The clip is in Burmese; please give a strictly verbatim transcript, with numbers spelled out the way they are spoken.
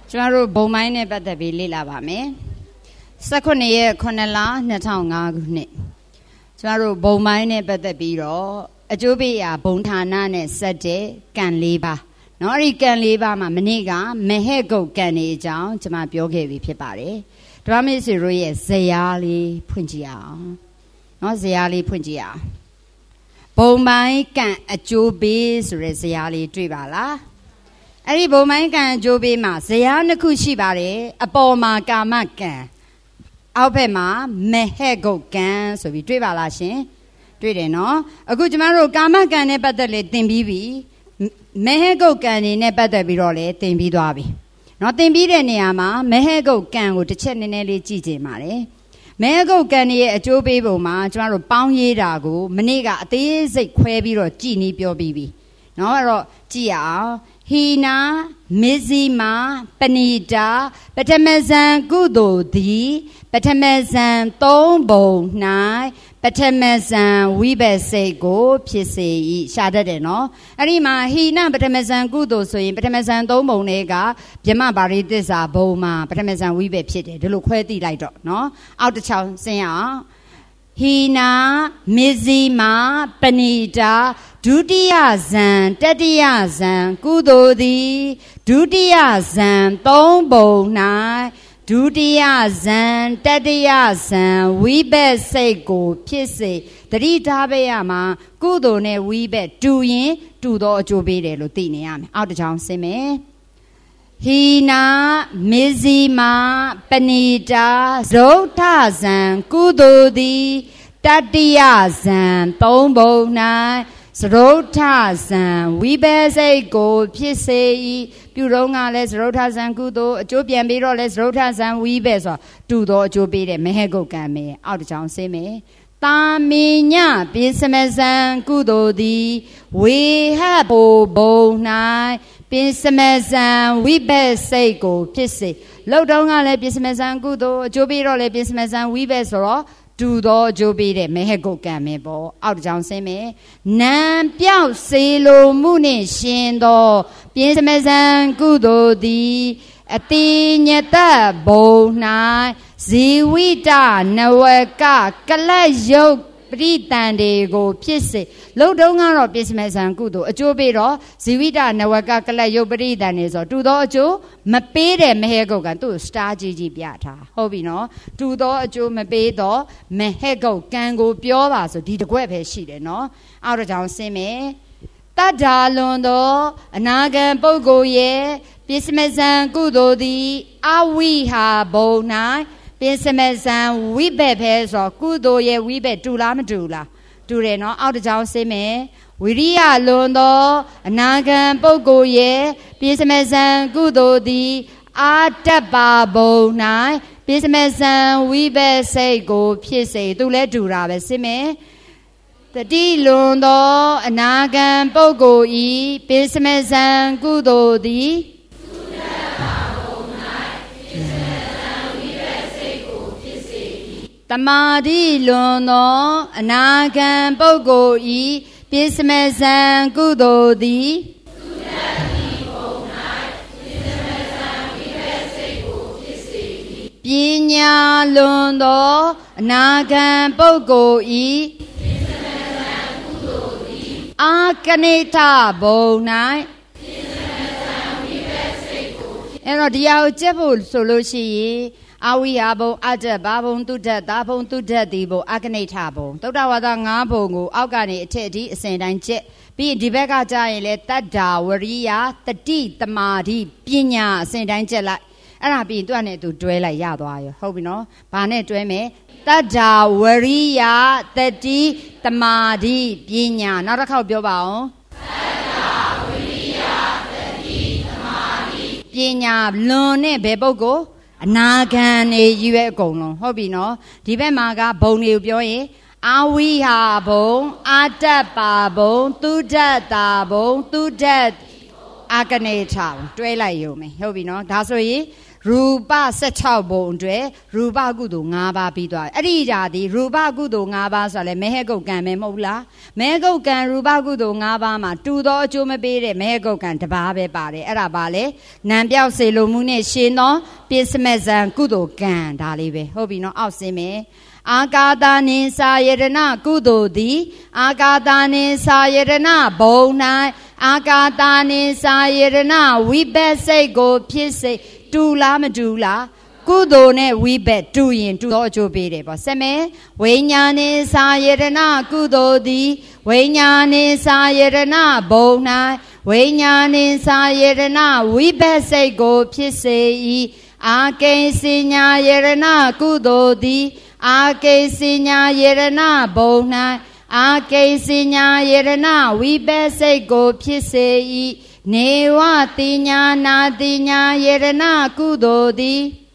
ကျွန်တော်တို့ဘုံမိုင်းနဲ့ပတ်သက်ပြီးလေ့လာပါမယ်၁၉ရက်ခုနှစ်လ၂၀၀၅ခုနှစ်ကျွန်တော်တို့ဘုံမိုင်းနဲ့ပတ်သက်ပြီးတော့အကျိုးပေးရာဘုံဌာနနဲ့ဆက်တဲ့ကံ၄ပါးเนาะအဲ့ဒီကံ၄ပါးမှာမနေ့ကမဟဲ့ကုတ်ကံတွေအကြောင်းကျွန်မပြောခဲ့ပြီးဖြစ်ပါတယ်ဓမ္မမိတ်ဆွေတို့ရဲ့ဇယားလေးဖွင့်ကြည့်အောင်เนาะဇယားလေးဖွင့်ကြည့်အောင်ဘုံမိုင်းကံအကျိုးပေးဆိုတဲ့ဇယားလေးတွေ့ပါလားအဲ့ဒီဘုံမိုင်းကံအကျိုးပေးမှာဇယားနှစ်ခုရှိပါတယ်အပေါ်မှာကာမကံအောက်ဘက်မှာမဟဲ့ကုတ်ကံဆိုပြီးတွေ့ပါလားရှင်တွေ့တယ်နော်အခုကျမတို့ကာမကံနဲ့ပတ်သက်လေသင်ပြီးပြီမဟဲ့ကုတ်ကံနေနဲ့ပတ်သက်ပြီးတော့လေသင်ပြီးသွားပြီနော်သင်ပြီးတဲ့နေရာမှာမဟဲ့ကုတ်ကံကိုတစ်ချက်နည်းနည်းလေးကြည့်ကြည့်ပါတယ်မဟဲ့ကုတ်ကံရဲ့အကျိုးပေးပုံမှာကျမတို့ပေါင်းရေးတာကိုမနေ့ကအသေးစိတ်ခွဲပြီးတော့ကြည်နီးပြောပြီးပြီနော်အဲ့တော့ကြည့်ရအောင်ဟီနာမေဇီမာပဏိတာပထမဇံကုသိုလ်သည်ပထမဇံသုံးဘုံ၌ပထမဇံဝိဘတ်စိတ်ကိုဖြစ်စေ၏ရှာတတ်တယ်နော်အဲ့ဒီမှာဟိနပထမဇံကုသိုလ်ဆိုရင်ပထမဇံသုံးဘုံတွေကဗြဟ္မပါရိသစ္စာဘုံမှာပထမဇံဝိဘတ်ဖြစ်တယ်ဒီလိုခွဲသိလိုက်တော့နော်အောက်တစ်ချောင်းဆင်းရအောင်ဟိနာမေဇီမာပဏိတာဒုတိယဇံတတိယဇံကုသိုလ်သည်ဒုတိယဇံသုံးဘုံ၌ဒုတိယဇံတတိယဇံဝိဘတ်စိတ်ကိုဖြစ်စေတတိထားပေးရမှာကုသိုလ်နဲ့ဝိဘတ်တူရင်တူသောအကျိုးပေးတယ်လို့သိနေရမယ်အောက်တစ်ချောင်းဆင်းမယ်ဟိနာမေဇီမာပဏိတာဇௌထဇံကုသိုလ်သည်တတိယဇံသုံးဘုံ၌သရုဋ္ဌဇံဝိဘတ်စိတ်ကိုဖြစ်စေ၏ပြုတော့ကလည်းသရုဋ္ဌဇံကုသိုလ်အကျိုးပြန်ပြီးတော့လည်းသရုဋ္ဌဇံဝိဘတ်ဆိုတူသောအကျိုးပေးတဲ့မဟဲ့ကုတ်ကံမယ်အောက်တစ်ချောင်းဆင်းမယ်တာမေညပိစမဇံကုသိုလ်သည်ဝေဟဘိုဘုံ၌ပိစမဇံဝိဘတ်စိတ်ကိုဖြစ်စေလောက်တော့ကလည်းပိစမဇံကုသိုလ်အကျိုးပေးတော့လည်းပိစမဇံဝိဘတ်ဆိုတော့တူသောအကျိုးပေးတဲ့မဟဲ့ကုတ်ကံမယ်ပေါ့အောက်တစ်ချောင်းဆင်းမယ်နံပြောက်စေလိုမှုနှင့်ရှင်သောပြင်းစမဇံကုသိုလ်သည်အတိညတဘုံ၌ဇီဝိတနဝကကလတ်ယုတ်ပရိတန်တွေကိုဖြစ်စေလုံတုံးကတော့ပြင်းစမဇံကုသိုလ်အကျိုးပေးတော့ဇီဝိတနဝကကလတ်ယုတ်ပရိတန်တွေဆိုတူသောအကျိုးမပေးတဲ့မဟဲ့ကုတ်ကံသူ့စတားကြီးကြီးပြထားဟုတ်ပြီနော်တူသောအကျိုးမပေးတော့မဟဲ့ကုတ်ကံကိုပြောပါဆိုဒီတကွက်ပဲရှိတယ်နော်အောက်တစ်ချောင်းဆင်းမယ်တတ္ထာလွန်သောအနာဂံပုဂ္ဂိုလ်ရဲ့ပြစ္စမဇံကုသိုလ်သည်အဝိဟာဘုံ၌ပြစ္စမဇံဝိဘတ်ပဲဆိုကုသိုလ်ရဲ့ဝိဘတ်တူလားမတူလားတူတယ်နော်အောက်တစ်ချောင်းဆင်းမယ်ဝိရိယလွန်သောအနာဂံပုဂ္ဂိုလ်ရဲ့ပြစ္စမဇံကုသိုလ်သည်အာတ္တပါဘုံ၌ပြစ္စမဇံဝိဘတ်စိတ်ကိုဖြစ်စေသူလည်းတူတာပဲဆင်းမယ်တတိလွန်သောအနာဂံပုဂ္ဂိုလ်ဤပိစမဇံကုသိုလ်သည်သုတ္တပါဘုံ၌ပိစမဇံဝိဘတ်စိတ်ကိုဖြစ်စေ၏တမာတိလွန်သောအနာဂံပုဂ္ဂိုလ်ဤပိစမဇံကုသိုလ်သည်သုတ္တတိဘုံ၌ပိစမဇံဝိဘတ်စိတ်ကိုဖြစ်စေ၏ပညာလွန်သောအနာဂံပုဂ္ဂိုလ်ဤအာကနိဋ္ဌဘုံ၌အဲ့တော့ဒီဟာကိုကျက်ဖို့ဆိုလို့ရှိရင်အဝိဟာဘုံအတ္တဘာဘုံတုဒ္ဒတာဘုံတုဒ္ဒတိဘုံအာကနိဋ္ဌဘုံသုတ္တဝါဒ၅ဘုံကိုအောက်ကနေအထက်အထိအစဉ်တိုင်းကျက်ပြီးဒီဘက်ကကြာရင်လေတတ္တာဝရိယတတိတမာတိပညာအစဉ်တိုင်းကျက်လိုက်အဲ့ဒါပြီးသူကနဲ့သူတွဲလိုက်ရသွားရောဟုတ်ပြီနော်ဘာနဲ့တွဲမယ်တတ္ထာဝရိယတတိတမာတိပညာနောက်တစ်ခေါက်ပြောပါအောင်တတ္ထာဝရိယတတိတမာတိပညာလွန်နဲ့ဘယ်ပုဂ္ဂိုလ်အနာဂံနေရွယ်အကုန်လုံးဟုတ်ပြီနော်ဒီဘက်မှာကဘုံတွေကိုပြောရင်အဝိဟာဘုံအာတ္တပါဘုံသုဒ္ဓတာဘုံသုဒ္ဓအာကနေထောင်တွဲလိုက်ရုံပဲဟုတ်ပြီနော်ဒါဆိုရင်ရူပสิบหกဘုံအတွက်ရူပကုသိုလ်၅ပါးပြီးသွားအဲ့ဒီຢာဒီရူပကုသိုလ်၅ပါးဆိုလဲမဲဟကုတ်ကံပဲမဟုတ်လားမဲဟကုတ်ကံရူပကုသိုလ်၅ပါးမှာတူသောအကျိုးမပေးတဲ့မဲဟကုတ်ကံတစ်ပါးပဲပါတယ်အဲ့ဒါပါလေနံပြောက်စေလိုမှုနဲ့ရှင်သောပိစမေဇံကုသိုလ်ကံဒါလေးပဲဟုတ်ပြီနော်အောက်စင်းမယ်အာကာသနိစာယရဏကုသိုလ်သည်အာကာသနိစာယရဏဘုံ၌အာကာသနိစာယရဏဝိပဿစိတ်ကိုဖြစ်စေတူလားမတူလားကုသိုလ်နဲ့ဝိဘက်တူရင်တူသောအကျိုးပေးတယ်ပေါ့ဆက်မယ်ဝိညာဉ်နေစာယရဏကုသိုလ်သည်ဝိညာဉ်နေစာယရဏဘုံ၌ဝိညာဉ်နေစာယရဏဝိဘက်စိတ်ကိုဖြစ်စေ၏အာကိဉ္စညာယရဏကုသိုလ်သည်အာကိဉ္စညာယရဏဘုံ၌အာကိဉ္စညာယရဏဝိဘက်စိတ်ကိုဖြစ်စေ၏နေဝတိညာနာတိညာယရဏကုသိုလ်သည်